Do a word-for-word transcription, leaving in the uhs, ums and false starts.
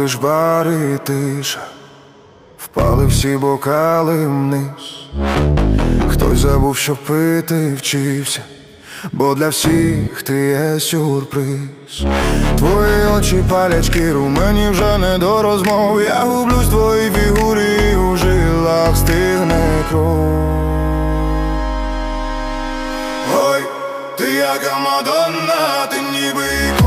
лиш бари тиша, впали всі бокали вниз. Хтось забув, що пити вчився, бо для всіх ти є сюрприз. Твої очі палять шкіру, мені вже не до розмов. Я гублюсь в твоїй фігурі, у жилах стигне кров. Ой, ти яка Мадонна, ти ніби